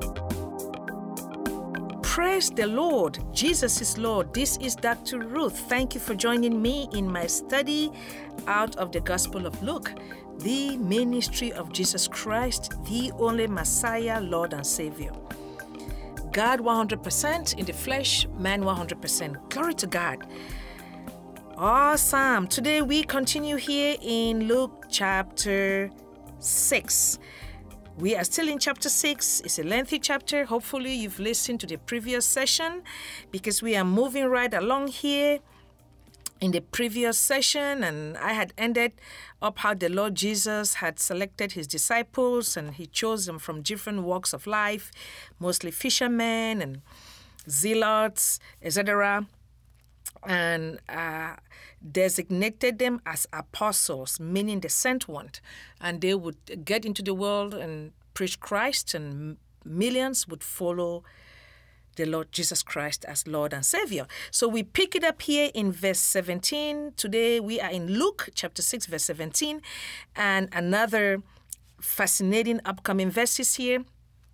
Praise the Lord. Jesus is Lord. This is Dr. Ruth. Thank you for joining me in my study out of the Gospel of Luke, the ministry of Jesus Christ, the only Messiah, Lord and Savior. God 100% in the flesh, man 100%. Glory to God. Awesome. Today we continue here in Luke chapter 6. We are still in chapter 6. It's a lengthy chapter. Hopefully you've listened to the previous session because we are moving right along here in the previous session, and I had ended up how the Lord Jesus had selected his disciples and he chose them from different walks of life, mostly fishermen and zealots, etc., and designated them as apostles, meaning the sent one. And they would get into the world and preach Christ, and millions would follow the Lord Jesus Christ as Lord and Savior. So we pick it up here in verse 17. Today we are in Luke chapter 6, verse 17, and another fascinating upcoming verses here.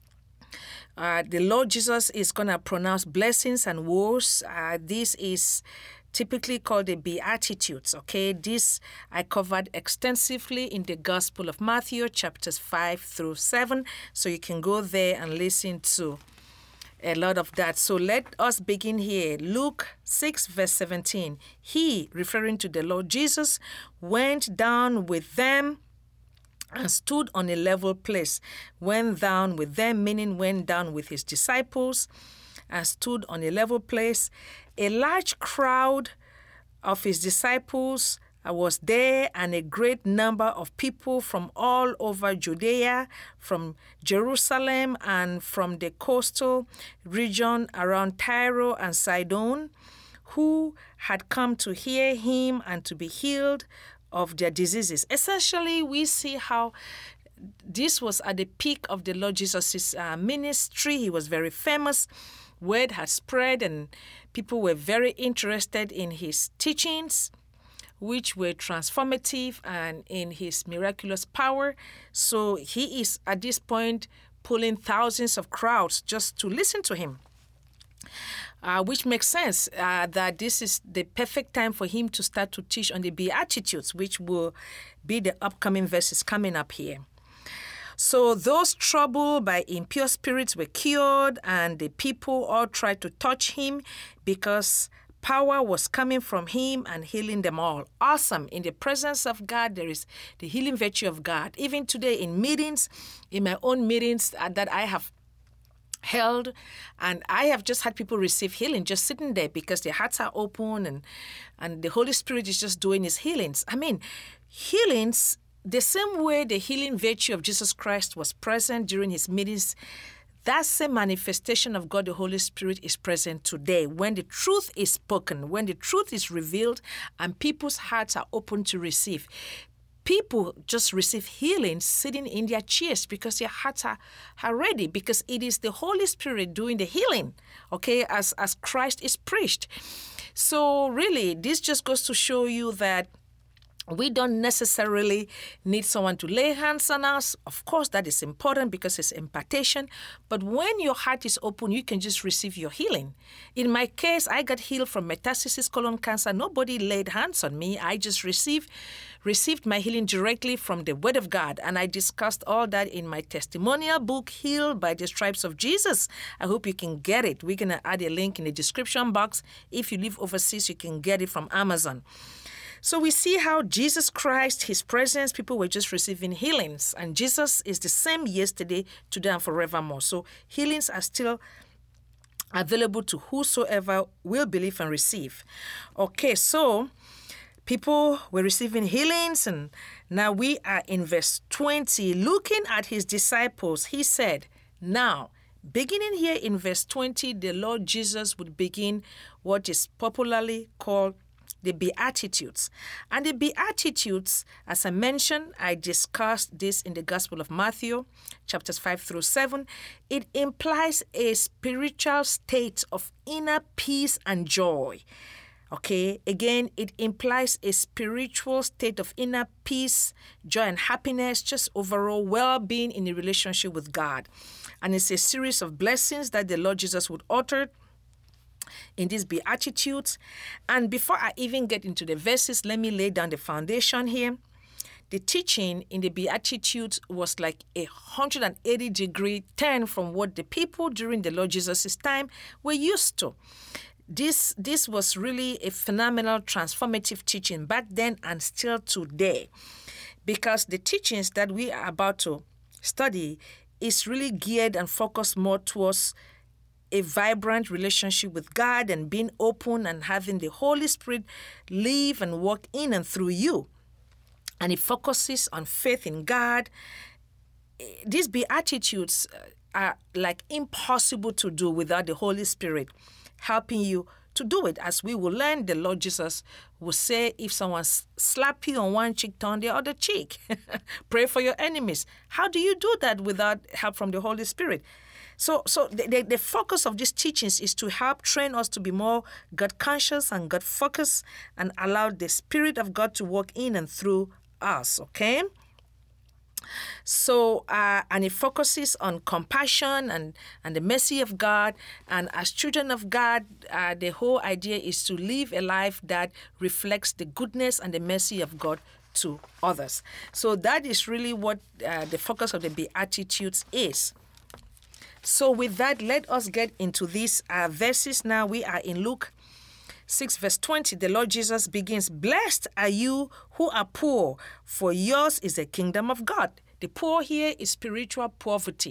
The Lord Jesus is going to pronounce blessings and woes. This is typically called the Beatitudes, okay? This I covered extensively in the Gospel of Matthew, chapters 5 through 7. So you can go there and listen to a lot of that. So let us begin here. Luke 6, verse 17. He, referring to the Lord Jesus, went down with them and stood on a level place. Went down with them, meaning went down with his disciples and stood on a level place. A large crowd of his disciples was there, and a great number of people from all over Judea, from Jerusalem, and from the coastal region around Tyre and Sidon, who had come to hear him and to be healed of their diseases. Essentially, we see how this was at the peak of the Lord Jesus' ministry. He was very famous. Word had spread, and people were very interested in his teachings, which were transformative, and in his miraculous power. So he is at this point pulling thousands of crowds just to listen to him. Which makes sense that this is the perfect time for him to start to teach on the Beatitudes, which will be the upcoming verses coming up here. So those troubled by impure spirits were cured, and the people all tried to touch him because power was coming from him and healing them all. Awesome. In the presence of God, there is the healing virtue of God. Even today in meetings, in my own meetings that I have held, and I have just had people receive healing just sitting there because their hearts are open, and the Holy Spirit is just doing his healings. I mean, healings, the same way the healing virtue of Jesus Christ was present during his meetings, that same manifestation of God the Holy Spirit is present today when the truth is spoken, when the truth is revealed, and people's hearts are open to receive. People just receive healing sitting in their chairs because their hearts are ready, because it is the Holy Spirit doing the healing, okay, as Christ is preached. So really, this just goes to show you that we don't necessarily need someone to lay hands on us. Of course, that is important because it's impartation. But when your heart is open, you can just receive your healing. In my case, I got healed from metastasis colon cancer. Nobody laid hands on me. I just received my healing directly from the Word of God. And I discussed all that in my testimonial book, Healed by the Stripes of Jesus. I hope you can get it. We're going to add a link in the description box. If you live overseas, you can get it from Amazon. So we see how Jesus Christ, his presence, people were just receiving healings. And Jesus is the same yesterday, today, and forevermore. So healings are still available to whosoever will believe and receive. Okay, so people were receiving healings, and now we are in verse 20. Looking at his disciples, he said, now, beginning here in verse 20, the Lord Jesus would begin what is popularly called the Beatitudes. And the Beatitudes, as I mentioned, I discussed this in the Gospel of Matthew, chapters 5 through 7. It implies a spiritual state of inner peace and joy. Okay, again, it implies a spiritual state of inner peace, joy, and happiness, just overall well-being in a relationship with God. And it's a series of blessings that the Lord Jesus would utter in these Beatitudes. And before I even get into the verses, let me lay down the foundation here. The teaching in the Beatitudes was like a 180-degree turn from what the people during the Lord Jesus' time were used to. This was really a phenomenal transformative teaching back then and still today, because the teachings that we are about to study is really geared and focused more towards a vibrant relationship with God and being open and having the Holy Spirit live and work in and through you. And it focuses on faith in God. These Beatitudes are like impossible to do without the Holy Spirit helping you to do it. As we will learn, the Lord Jesus will say, if someone slap you on one cheek, turn the other cheek. Pray for your enemies. How do you do that without help from the Holy Spirit? So the focus of these teachings is to help train us to be more God-conscious and God-focused and allow the Spirit of God to work in and through us, okay? So, and it focuses on compassion and the mercy of God. And as children of God, the whole idea is to live a life that reflects the goodness and the mercy of God to others. So that is really what the focus of the Beatitudes is. So with that, let us get into these verses now. We are in Luke 6 verse 20, the Lord Jesus begins, "Blessed are you who are poor, for yours is the kingdom of God." The poor here is spiritual poverty,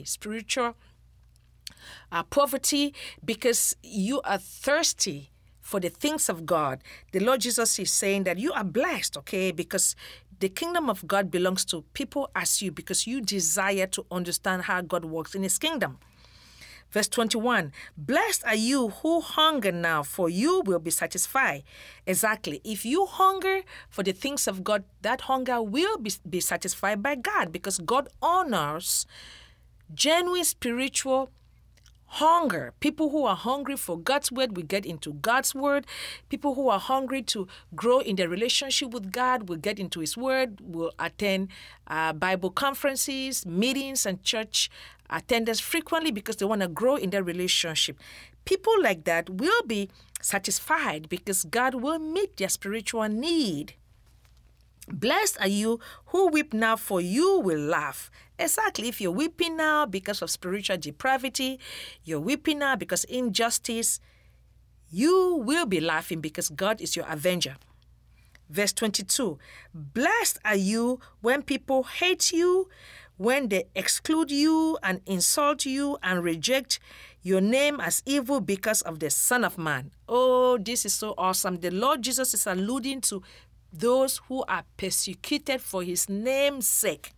poverty because you are thirsty for the things of God. The Lord Jesus is saying that you are blessed, okay, because the kingdom of God belongs to people as you, because you desire to understand how God works in His kingdom. Verse 21, "Blessed are you who hunger now, for you will be satisfied." Exactly. If you hunger for the things of God, that hunger will be satisfied by God, because God honors genuine spiritual hunger. People who are hungry for God's word will get into God's word. People who are hungry to grow in their relationship with God will get into His word, will attend Bible conferences, meetings, and church attendance frequently because they want to grow in their relationship. People like that will be satisfied because God will meet their spiritual need. "Blessed are you who weep now, for you will laugh." Exactly. If you're weeping now because of spiritual depravity, you're weeping now because injustice, you will be laughing because God is your avenger. Verse 22, "Blessed are you when people hate you, when they exclude you and insult you and reject your name as evil because of the Son of Man." Oh, this is so awesome. The Lord Jesus is alluding to those who are persecuted for His name's sake.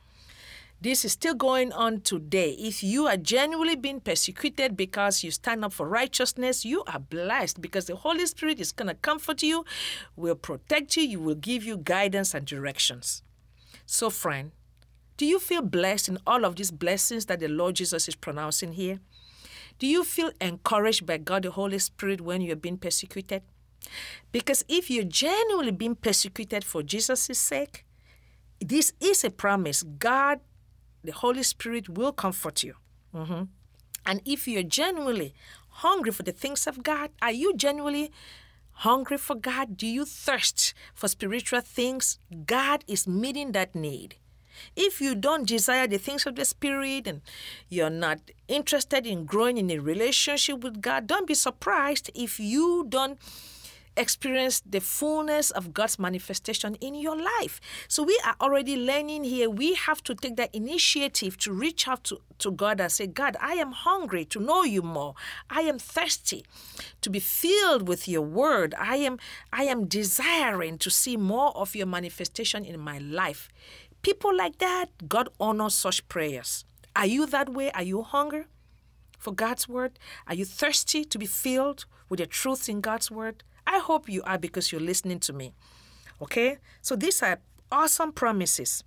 This is still going on today. If you are genuinely being persecuted because you stand up for righteousness, you are blessed because the Holy Spirit is going to comfort you, will protect you, will give you guidance and directions. So, friend, do you feel blessed in all of these blessings that the Lord Jesus is pronouncing here? Do you feel encouraged by God the Holy Spirit when you're being persecuted? Because if you're genuinely being persecuted for Jesus' sake, this is a promise. God, the Holy Spirit, will comfort you. And if you're genuinely hungry for the things of God, are you genuinely hungry for God? Do you thirst for spiritual things? God is meeting that need. If you don't desire the things of the Spirit and you're not interested in growing in a relationship with God, don't be surprised if you don't experience the fullness of God's manifestation in your life. So we are already learning here. We have to take that initiative to reach out to God and say, "God, I am hungry to know you more. I am thirsty to be filled with your word. I am desiring to see more of your manifestation in my life." People like that, God honors such prayers. Are you that way? Are you hungry for God's word? Are you thirsty to be filled with the truth in God's word? I hope you are, because you're listening to me. Okay? So these are awesome promises.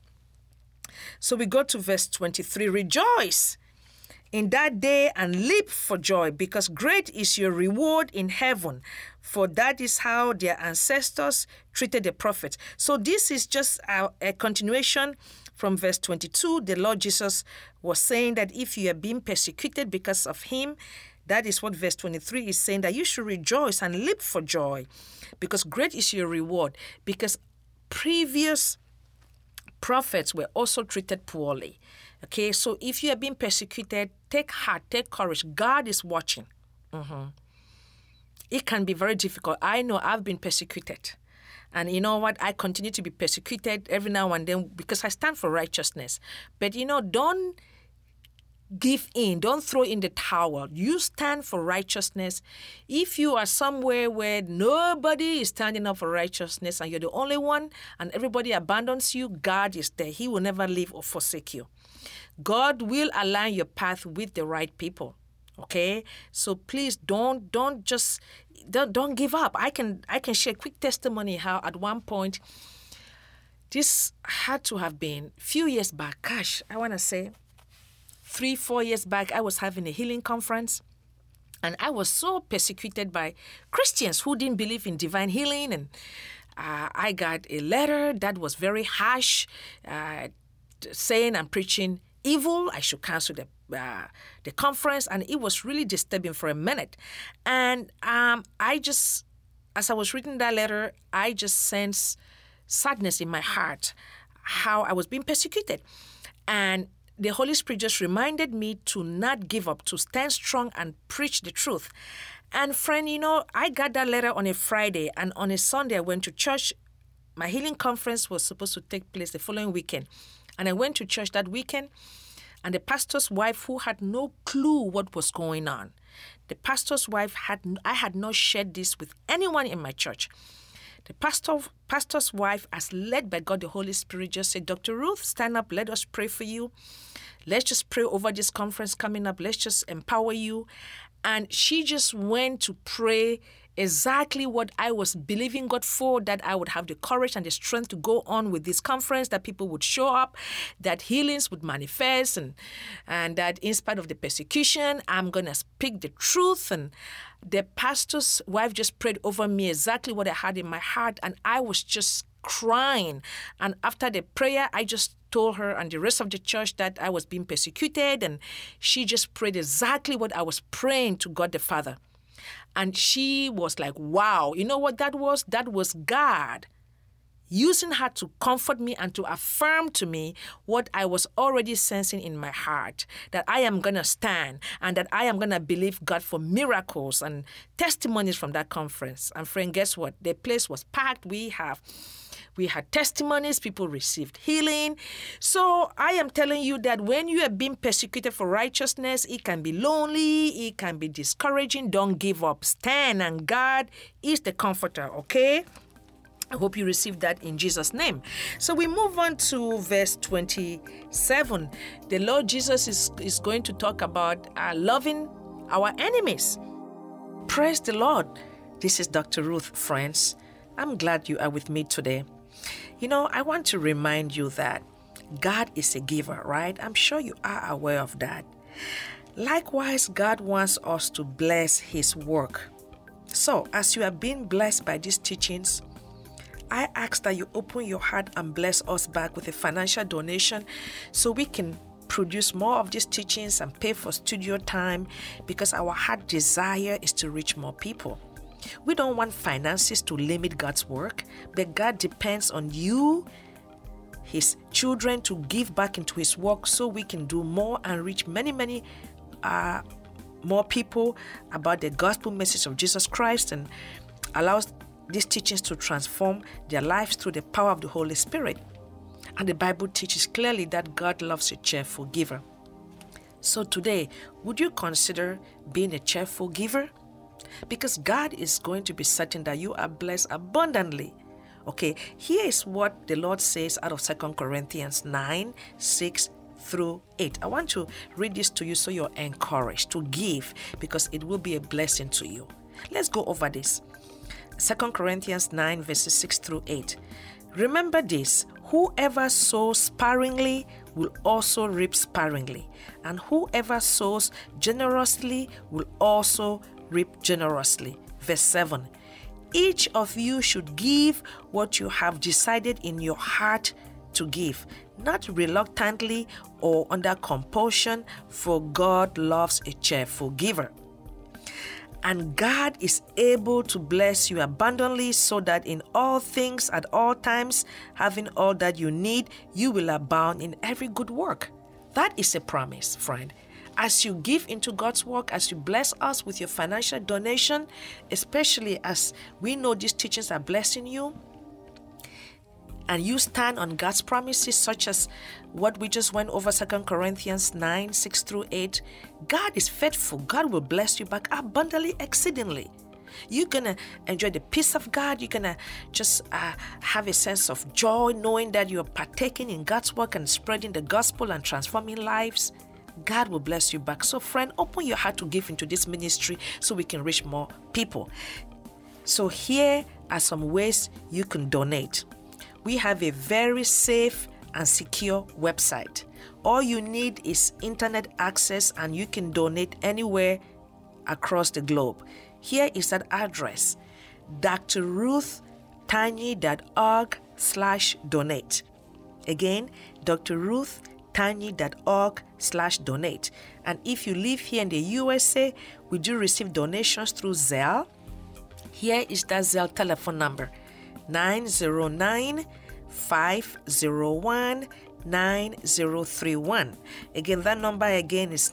So we go to verse 23. "Rejoice in that day and leap for joy, because great is your reward in heaven, for that is how their ancestors treated the prophets." So this is just a continuation From verse 22, the Lord Jesus was saying that if you are being persecuted because of him, that is what verse 23 is saying, that you should rejoice and leap for joy, because great is your reward. Because previous prophets were also treated poorly. Okay, so if you are being persecuted, take heart, take courage. God is watching. It can be very difficult. I know I've been persecuted. And you know what? I continue to be persecuted every now and then because I stand for righteousness. But don't give in. Don't throw in the towel. You stand for righteousness. If you are somewhere where nobody is standing up for righteousness and you're the only one and everybody abandons you, God is there. He will never leave or forsake you. God will align your path with the right people. Okay, so please don't give up. I can share a quick testimony how at one point, this had to have been a few years back. Gosh, I want to say 3-4 years back, I was having a healing conference, and I was so persecuted by Christians who didn't believe in divine healing, and I got a letter that was very harsh, saying I'm preaching evil. I should cancel the conference, and it was really disturbing for a minute. And as I was reading that letter, I just sensed sadness in my heart, how I was being persecuted. And the Holy Spirit just reminded me to not give up, to stand strong and preach the truth. And friend, I got that letter on a Friday, and on a Sunday I went to church. My healing conference was supposed to take place the following weekend. And I went to church that weekend, and the pastor's wife, who had no clue what was going on, the pastor's wife I had not shared this with anyone in my church. The pastor's wife, as led by God the Holy Spirit, just said, Dr. Ruth, stand up, let us pray for you. Let's just pray over this conference coming up. Let's just empower you. And she just went to pray exactly what I was believing God for, that I would have the courage and the strength to go on with this conference, that people would show up, that healings would manifest, and that in spite of the persecution, I'm going to speak the truth. And the pastor's wife just prayed over me exactly what I had in my heart, and I was just crying. And after the prayer, I just told her and the rest of the church that I was being persecuted, and she just prayed exactly what I was praying to God the Father. And she was like, wow, you know what that was? That was God using her to comfort me and to affirm to me what I was already sensing in my heart, that I am going to stand and that I am going to believe God for miracles and testimonies from that conference. And friend, guess what? The place was packed. We had testimonies, people received healing. So I am telling you that when you are being persecuted for righteousness, it can be lonely, it can be discouraging. Don't give up. Stand, and God is the comforter, okay? I hope you received that in Jesus' name. So we move on to verse 27. The Lord Jesus is going to talk about loving our enemies. Praise the Lord. This is Dr. Ruth, friends. I'm glad you are with me today. I want to remind you that God is a giver, right? I'm sure you are aware of that. Likewise, God wants us to bless His work. So, as you are being blessed by these teachings, I ask that you open your heart and bless us back with a financial donation so we can produce more of these teachings and pay for studio time, because our heart desire is to reach more people. We don't want finances to limit God's work, but God depends on you, His children, to give back into His work so we can do more and reach many more people about the gospel message of Jesus Christ, and allows these teachings to transform their lives through the power of the Holy Spirit. And the Bible teaches clearly that God loves a cheerful giver. So today, would you consider being a cheerful giver? Because God is going to be certain that you are blessed abundantly. Okay, here is what the Lord says out of 2 Corinthians 9, 6 through 8. I want to read this to you so you're encouraged to give, because it will be a blessing to you. Let's go over this. 2 Corinthians 9, verses 6 through 8. Remember this: whoever sows sparingly will also reap sparingly, and whoever sows generously will also reap generously. Verse 7. Each of you should give what you have decided in your heart to give, not reluctantly or under compulsion, for God loves a cheerful giver. And God is able to bless you abundantly, so that in all things at all times, having all that you need, you will abound in every good work. That is a promise, friend. As you give into God's work, as you bless us with your financial donation, especially as we know these teachings are blessing you, and you stand on God's promises, such as what we just went over, 2 Corinthians 9, 6 through 8, God is faithful. God will bless you back abundantly, exceedingly. You're going to enjoy the peace of God. You're going to just have a sense of joy, knowing that you're partaking in God's work and spreading the gospel and transforming lives. God will bless you back. So friend, open your heart to give into this ministry so we can reach more people. So here are some ways you can donate. We have a very safe and secure website. All you need is internet access, and you can donate anywhere across the globe. Here is that address: drruthtanyi.org/donate. Again, drruthtanyi.org/donate. And if you live here in the USA, we do receive donations through Zelle. Here is that Zelle telephone number: 909-501-9031. Again, that number again is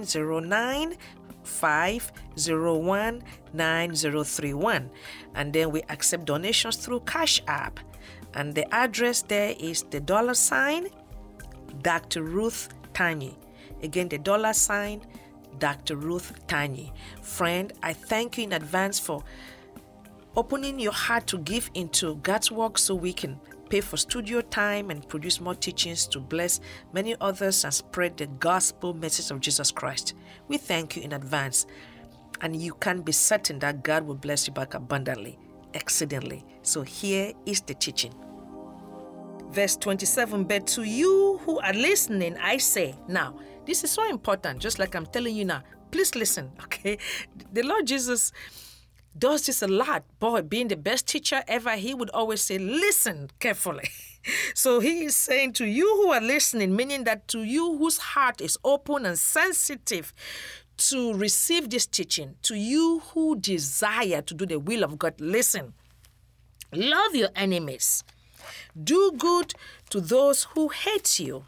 909-501-9031. And then we accept donations through Cash App. And the address there is the $, Dr. Ruth Tanyi. Again, the $, Dr. Ruth Tanyi. Friend, I thank you in advance for opening your heart to give into God's work, so we can pay for studio time and produce more teachings to bless many others and spread the gospel message of Jesus Christ. We thank you in advance, and you can be certain that God will bless you back abundantly, exceedingly. So here is the teaching. Verse 27, but to you who are listening, I say. Now, this is so important, just like I'm telling you now. Please listen, okay? The Lord Jesus does this a lot. Boy, being the best teacher ever, he would always say, listen carefully. So he is saying to you who are listening, meaning that to you whose heart is open and sensitive to receive this teaching, to you who desire to do the will of God, listen. Love your enemies. Do good to those who hate you.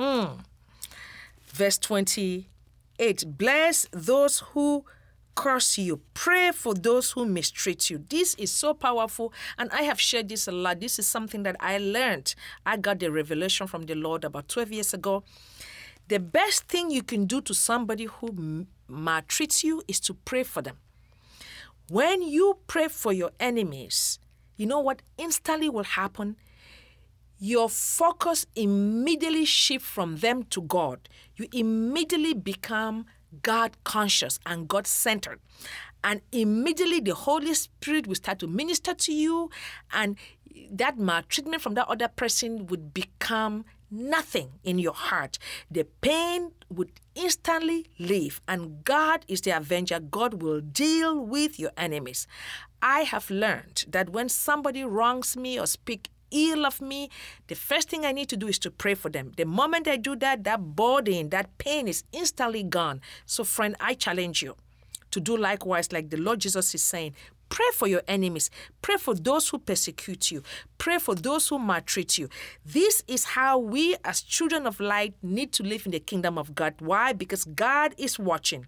Verse 28, bless those who curse you. Pray for those who mistreat you. This is so powerful, and I have shared this a lot. This is something that I learned. I got the revelation from the Lord about 12 years ago. The best thing you can do to somebody who maltreats you is to pray for them. When you pray for your enemies, you know what instantly will happen? Your focus immediately shifts from them to God. You immediately become God conscious and God centered. And immediately the Holy Spirit will start to minister to you, and that maltreatment from that other person would become nothing in your heart. The pain would instantly leave, and God is the avenger. God will deal with your enemies. I have learned that when somebody wrongs me or speaks ill of me, the first thing I need to do is to pray for them. The moment I do that, that burden, that pain is instantly gone. So friend, I challenge you to do likewise, like the Lord Jesus is saying. Pray for your enemies. Pray for those who persecute you. Pray for those who maltreat you. This is how we as children of light need to live in the kingdom of God. Why? Because God is watching.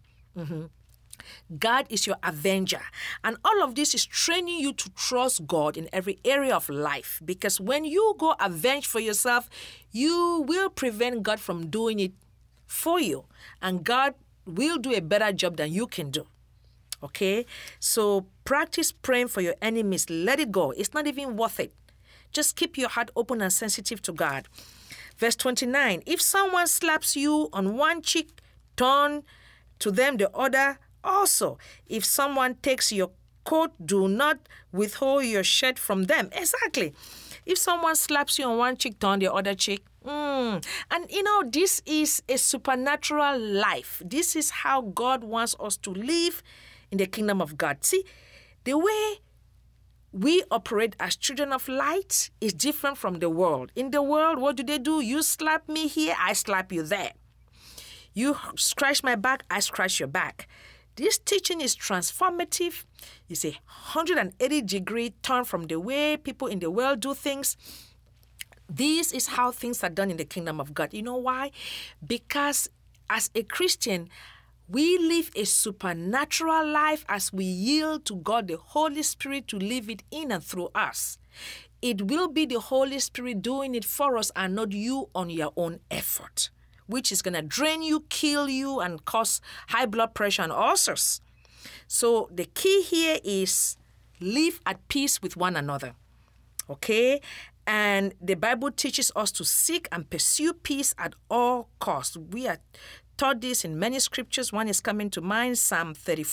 God is your avenger. And all of this is training you to trust God in every area of life. Because when you go avenge for yourself, you will prevent God from doing it for you. And God will do a better job than you can do. Okay? So practice praying for your enemies. Let it go. It's not even worth it. Just keep your heart open and sensitive to God. Verse 29, if someone slaps you on one cheek, turn to them the other also. If someone takes your coat, do not withhold your shirt from them. Exactly. If someone slaps you on one cheek, turn the other cheek. And this is a supernatural life. This is how God wants us to live in the kingdom of God. See, the way we operate as children of light is different from the world. In the world, what do? You slap me here, I slap you there. You scratch my back, I scratch your back. This teaching is transformative. It's a 180-degree turn from the way people in the world do things. This is how things are done in the kingdom of God. You know why? Because as a Christian, we live a supernatural life as we yield to God, the Holy Spirit, to live it in and through us. It will be the Holy Spirit doing it for us and not you on your own effort, which is going to drain you, kill you, and cause high blood pressure and ulcers. So the key here is live at peace with one another, okay? And the Bible teaches us to seek and pursue peace at all costs. We are taught this in many scriptures. One is coming to mind, Psalm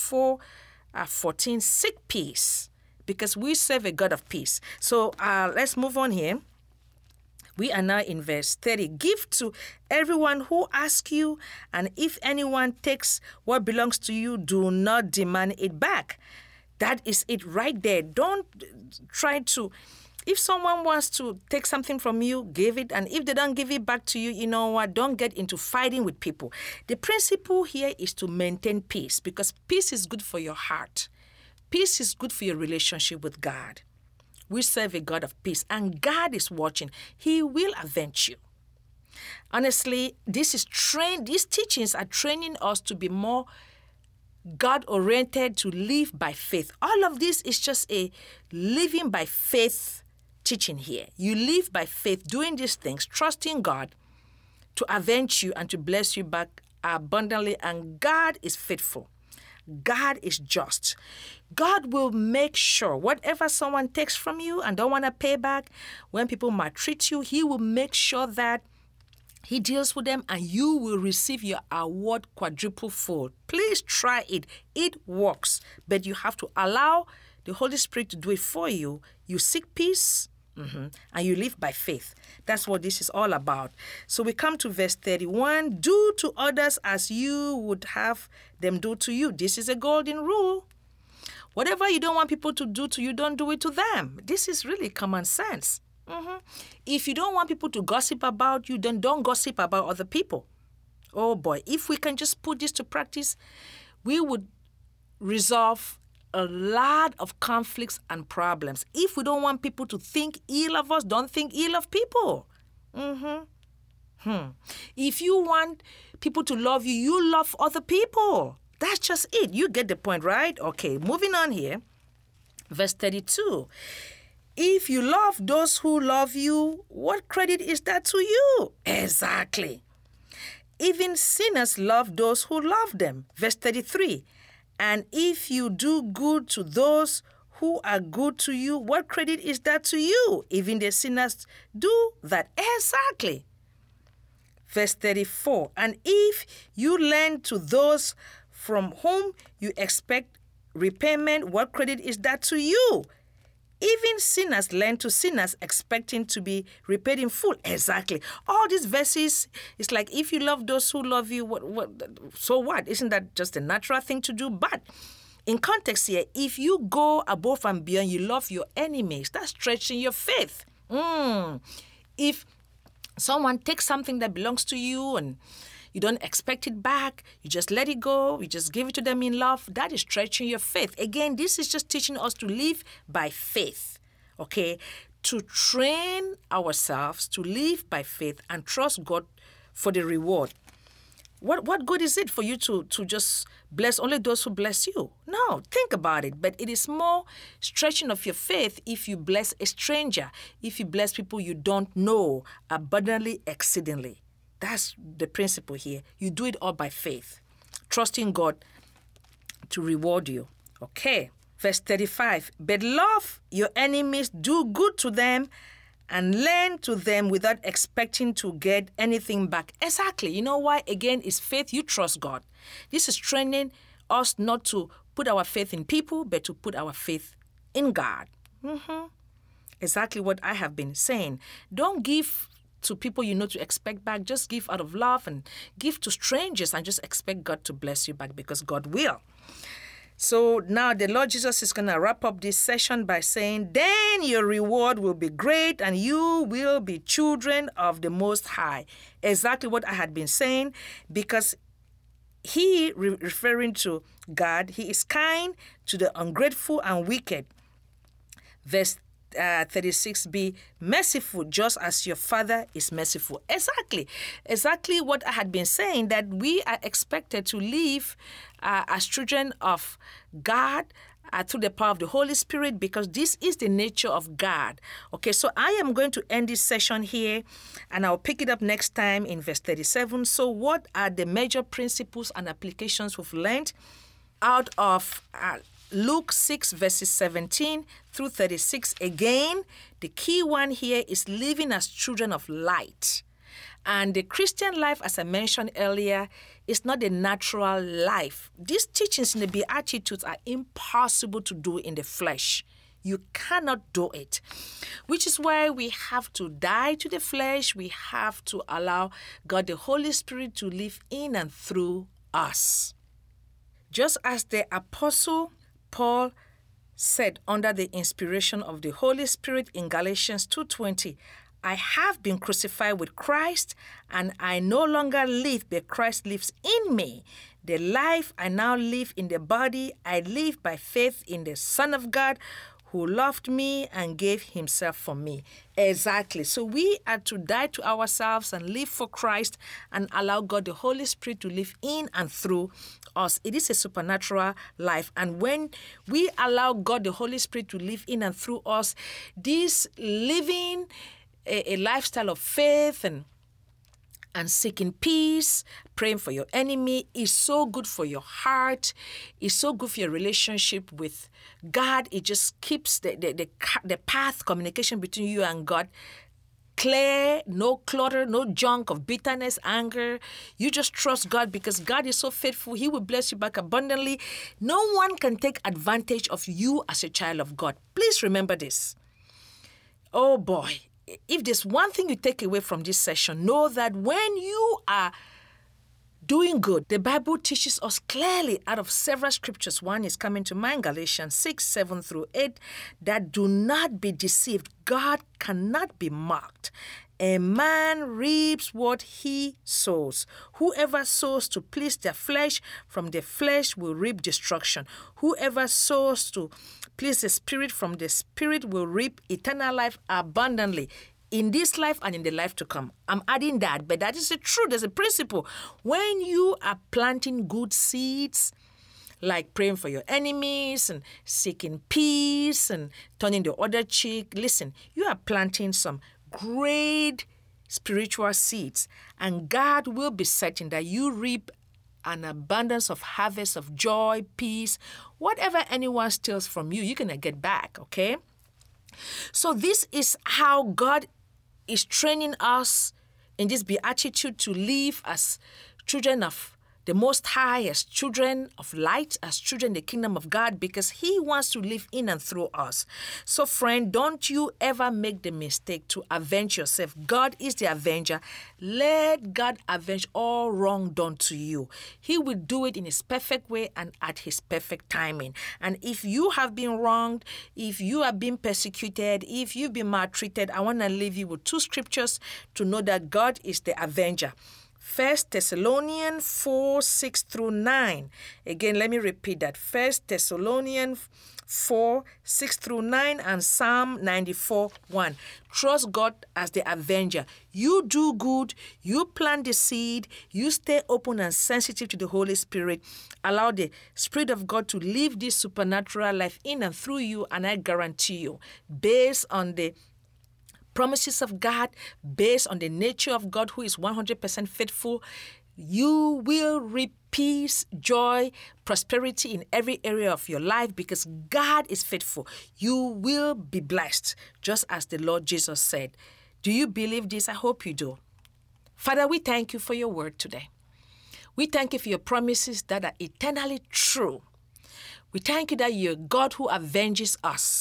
34:14. Seek peace, because we serve a God of peace. So let's move on here. We are now in verse 30. Give to everyone who asks you, and if anyone takes what belongs to you, do not demand it back. That is it right there. Don't try to... If someone wants to take something from you, give it. And if they don't give it back to you, you know what? Don't get into fighting with people. The principle here is to maintain peace, because peace is good for your heart. Peace is good for your relationship with God. We serve a God of peace, and God is watching. He will avenge you. Honestly, these teachings are training us to be more God-oriented, to live by faith. All of this is just a living by faith teaching here. You live by faith, doing these things, trusting God to avenge you and to bless you back abundantly. And God is faithful. God is just. God will make sure whatever someone takes from you and don't want to pay back, when people maltreat you, He will make sure that He deals with them and you will receive your award quadruple fold. Please try it. It works. But you have to allow the Holy Spirit to do it for you. You seek peace, and you live by faith. That's what this is all about. So we come to verse 31. Do to others as you would have them do to you. This is a golden rule. Whatever you don't want people to do to you, don't do it to them. This is really common sense. If you don't want people to gossip about you, then don't gossip about other people. Oh boy, if we can just put this to practice, we would resolve a lot of conflicts and problems. If we don't want people to think ill of us, don't think ill of people. If you want people to love you, you love other people. That's just it. You get the point, right? Okay, moving on here. Verse 32. If you love those who love you, what credit is that to you? Exactly. Even sinners love those who love them. Verse 33. And if you do good to those who are good to you, what credit is that to you? Even the sinners do that. Exactly. Verse 34. And if you lend to those from whom you expect repayment, what credit is that to you? Even sinners lend to sinners expecting to be repaid in full. Exactly. All these verses, it's like, if you love those who love you, so what? Isn't that just a natural thing to do? But in context here, if you go above and beyond, you love your enemies, that's stretching your faith. If someone takes something that belongs to you and you don't expect it back, you just let it go, you just give it to them in love, that is stretching your faith. Again, this is just teaching us to live by faith, okay? To train ourselves to live by faith and trust God for the reward. What good is it for you to just bless only those who bless you? No, think about it. But it is more stretching of your faith if you bless a stranger, if you bless people you don't know abundantly, exceedingly. That's the principle here. You do it all by faith, trusting God to reward you. Okay. Verse 35. But love your enemies, do good to them, and lend to them without expecting to get anything back. Exactly. You know why? Again, it's faith. You trust God. This is training us not to put our faith in people, but to put our faith in God. Exactly what I have been saying. Don't give to people you know to expect back. Just give out of love and give to strangers and just expect God to bless you back, because God will. So now the Lord Jesus is going to wrap up this session by saying, then your reward will be great and you will be children of the Most High. Exactly what I had been saying, because he, referring to God, he is kind to the ungrateful and wicked. Verse 36, be merciful just as your Father is merciful. Exactly what I had been saying, that we are expected to live as children of God through the power of the Holy Spirit, because this is the nature of God. Okay, so I am going to end this session here, and I'll pick it up next time in verse 37. So what are the major principles and applications we've learned out of Luke 6 verses 17 through 36? Again, the key one here is living as children of light. And the Christian life, as I mentioned earlier, is not a natural life. These teachings in the Beatitudes are impossible to do in the flesh. You cannot do it, which is why we have to die to the flesh. We have to allow God, the Holy Spirit, to live in and through us. Just as the Apostle Paul said under the inspiration of the Holy Spirit in Galatians 2:20, I have been crucified with Christ, and I no longer live, but Christ lives in me. The life I now live in the body, I live by faith in the Son of God, who loved me and gave himself for me. Exactly. So we are to die to ourselves and live for Christ and allow God, the Holy Spirit, to live in and through us. It is a supernatural life. And when we allow God, the Holy Spirit, to live in and through us, this living a lifestyle of faith and seeking peace, praying for your enemy, is so good for your heart, is so good for your relationship with God. It just keeps the path, communication between you and God clear, no clutter, no junk of bitterness, anger. You just trust God because God is so faithful. He will bless you back abundantly. No one can take advantage of you as a child of God. Please remember this. Oh boy. If there's one thing you take away from this session, know that when you are doing good, the Bible teaches us clearly out of several scriptures. One is coming to mind, Galatians 6, 7 through 8, that do not be deceived. God cannot be mocked. A man reaps what he sows. Whoever sows to please their flesh, from the flesh will reap destruction. Whoever sows to please the Spirit, from the Spirit will reap eternal life abundantly, in this life and in the life to come. I'm adding that, but that is the truth. There's a principle. When you are planting good seeds, like praying for your enemies and seeking peace and turning the other cheek, listen, you are planting some great spiritual seeds, and God will be certain that you reap an abundance of harvest of joy, peace. Whatever anyone steals from you, you're going to get back, okay? So this is how God is training us in this beatitude to live as children of the Most High, as children of light, as children in the kingdom of God, because He wants to live in and through us. So friend, don't you ever make the mistake to avenge yourself. God is the avenger. Let God avenge all wrong done to you. He will do it in His perfect way and at His perfect timing. And if you have been wronged, if you have been persecuted, if you've been maltreated, I want to leave you with two scriptures to know that God is the avenger. 1 Thessalonians 4, 6 through 9. Again, let me repeat that. 1 Thessalonians 4, 6 through 9 and Psalm 94, 1. Trust God as the avenger. You do good, you plant the seed, you stay open and sensitive to the Holy Spirit. Allow the Spirit of God to live this supernatural life in and through you, and I guarantee you, based on the promises of God, based on the nature of God who is 100% faithful, you will reap peace, joy, prosperity in every area of your life because God is faithful. You will be blessed, just as the Lord Jesus said. Do you believe this? I hope you do. Father, we thank you for your word today. We thank you for your promises that are eternally true. We thank you that you're God who avenges us.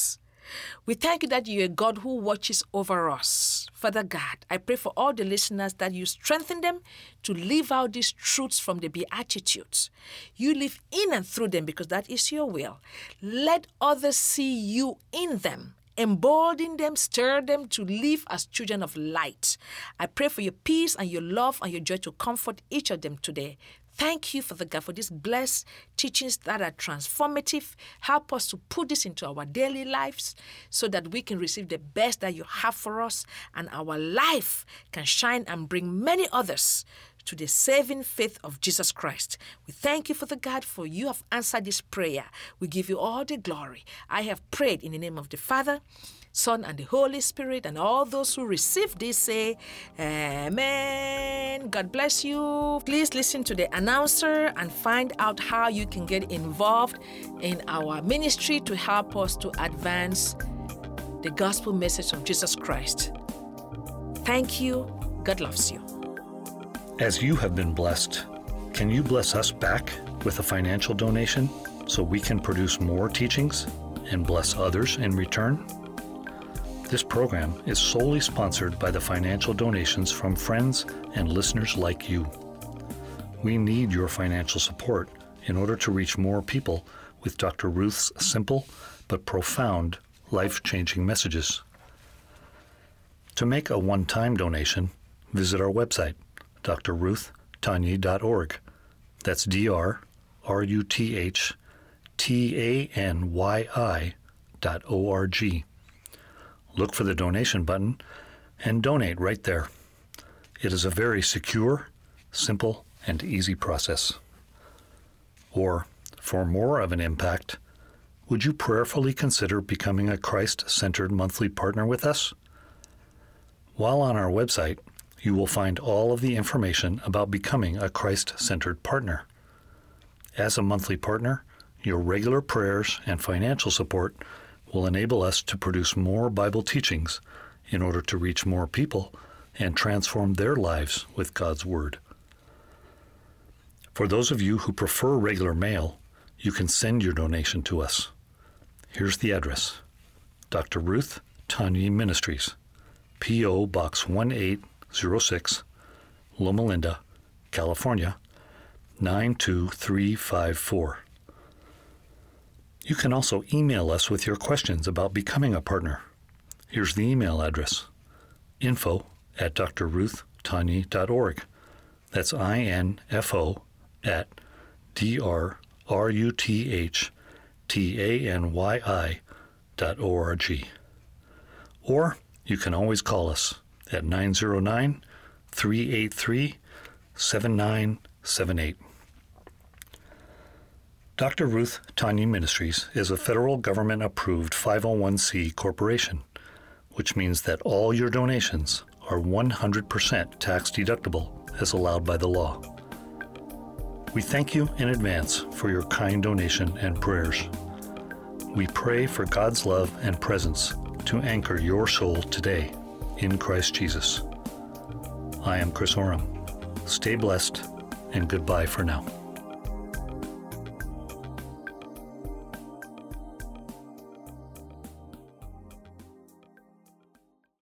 We thank you that you're a God who watches over us. Father God, I pray for all the listeners that you strengthen them to live out these truths from the Beatitudes. You live in and through them because that is your will. Let others see you in them. Embolden them, stir them to live as children of light. I pray for your peace and your love and your joy to comfort each of them today. Thank you, Father God, for these blessed teachings that are transformative. Help us to put this into our daily lives so that we can receive the best that you have for us and our life can shine and bring many others to the saving faith of Jesus Christ. We thank you, Father God, for you have answered this prayer. We give you all the glory. I have prayed in the name of the Father, Son, and the Holy Spirit, and all those who receive this say, Amen. God bless you. Please listen to the announcer and find out how you can get involved in our ministry to help us to advance the gospel message of Jesus Christ. Thank you. God loves you. As you have been blessed, can you bless us back with a financial donation so we can produce more teachings and bless others in return? This program is solely sponsored by the financial donations from friends and listeners like you. We need your financial support in order to reach more people with Dr. Ruth's simple but profound life-changing messages. To make a one-time donation, visit our website, drruthtanyi.org. That's drruthtanyi.org. Look for the donation button and donate right there. It is a very secure, simple, and easy process. Or, for more of an impact, would you prayerfully consider becoming a Christ-centered monthly partner with us? While on our website, you will find all of the information about becoming a Christ-centered partner. As a monthly partner, your regular prayers and financial support will enable us to produce more Bible teachings in order to reach more people and transform their lives with God's Word. For those of you who prefer regular mail, you can send your donation to us. Here's the address: Dr. Ruth Tanyi Ministries, P.O. Box 1806, Loma Linda, California, 92354. You can also email us with your questions about becoming a partner. Here's the email address: info@drruthtanyi.org. That's info@drruthtanyi.org. Or you can always call us at 909-383-7978. Dr. Ruth Tanyi Ministries is a federal government-approved 501c corporation, which means that all your donations are 100% tax-deductible as allowed by the law. We thank you in advance for your kind donation and prayers. We pray for God's love and presence to anchor your soul today in Christ Jesus. I am Chris Oram. Stay blessed, and goodbye for now.